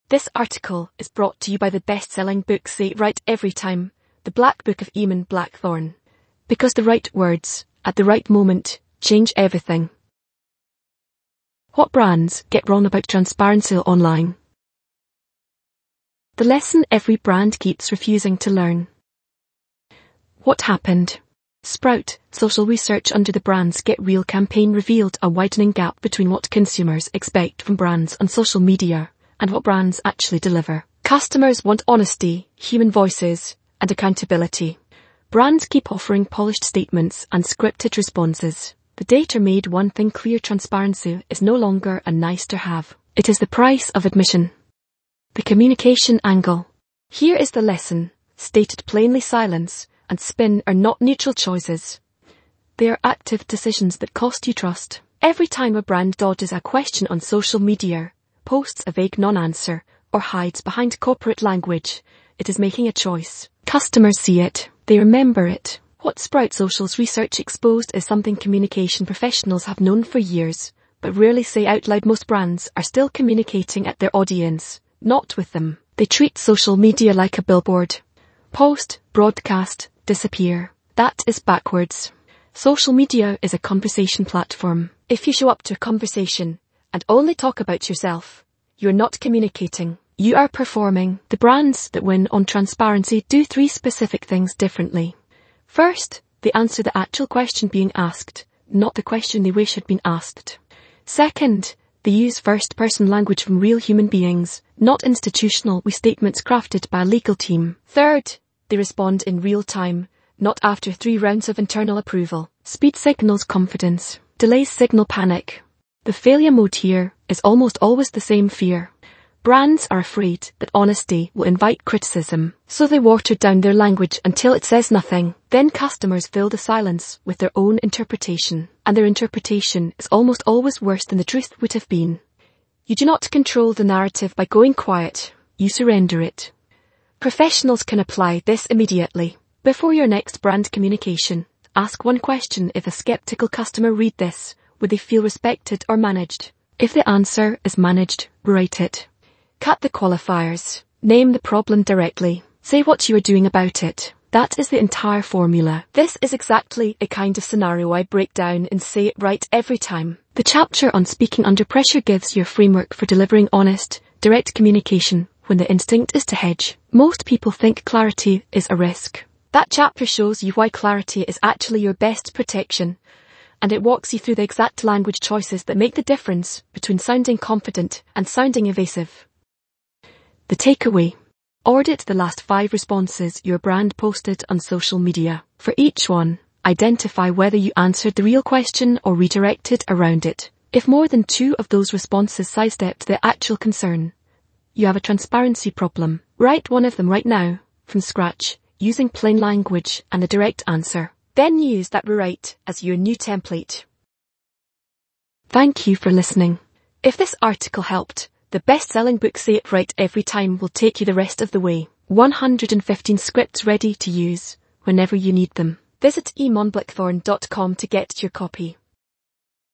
This article is brought to you by the best-selling book Say It Right Every Time, The Black Book of Eamon Blackthorne. Because the right words, at the right moment, change everything. What brands get wrong about transparency online? The lesson every brand keeps refusing to learn. What happened? Sprout social research under the Brands Get Real campaign revealed a widening gap between what consumers expect from brands on social media and what brands actually deliver. Customers want honesty, human voices, and accountability. Brands keep offering polished statements and scripted responses. The data made one thing clear: transparency is no longer a nice to have. It is the price of admission. The communication angle. Here is the lesson. Stated plainly, silence and spin are not neutral choices. They are active decisions that cost you trust. Every time a brand dodges a question on social media, posts a vague non-answer, or hides behind corporate language, it is making a choice. Customers see it. They remember it. What Sprout Social's research exposed is something communication professionals have known for years, but rarely say out loud. Most brands are still communicating at their audience, not with them. They treat social media like a billboard. Post, broadcast, disappear. That is backwards. Social media is a conversation platform. If you show up to a conversation and only talk about yourself, you're not communicating. You are performing. The brands that win on transparency do 3 specific things differently. First, they answer the actual question being asked, not the question they wish had been asked. Second, they use first-person language from real human beings, not institutional statements crafted by a legal team. Third, they respond in real time, not after 3 rounds of internal approval. Speed signals confidence. Delays signal panic. The failure mode here is almost always the same: fear. Brands are afraid that honesty will invite criticism, so they water down their language until it says nothing. Then customers fill the silence with their own interpretation, and their interpretation is almost always worse than the truth would have been. You do not control the narrative by going quiet. You surrender it. Professionals can apply this immediately. Before your next brand communication, ask one question: if a skeptical customer read this, would they feel respected or managed? If the answer is managed, write it. Cut the qualifiers. Name the problem directly. Say what you are doing about it. That is the entire formula. This is exactly a kind of scenario I break down in Say It Right Every Time. The chapter on speaking under pressure gives you a framework for delivering honest, direct communication when the instinct is to hedge. Most people think clarity is a risk. That chapter shows you why clarity is actually your best protection, and it walks you through the exact language choices that make the difference between sounding confident and sounding evasive. The takeaway. Audit the last 5 responses your brand posted on social media. For each one, identify whether you answered the real question or redirected around it. If more than 2 of those responses sidestepped the actual concern, you have a transparency problem. Write one of them right now, from scratch, using plain language and a direct answer. Then use that rewrite as your new template. Thank you for listening. If this article helped, the best-selling book Say It Right Every Time will take you the rest of the way. 115 scripts ready to use whenever you need them. Visit eamonblackthorne.com to get your copy.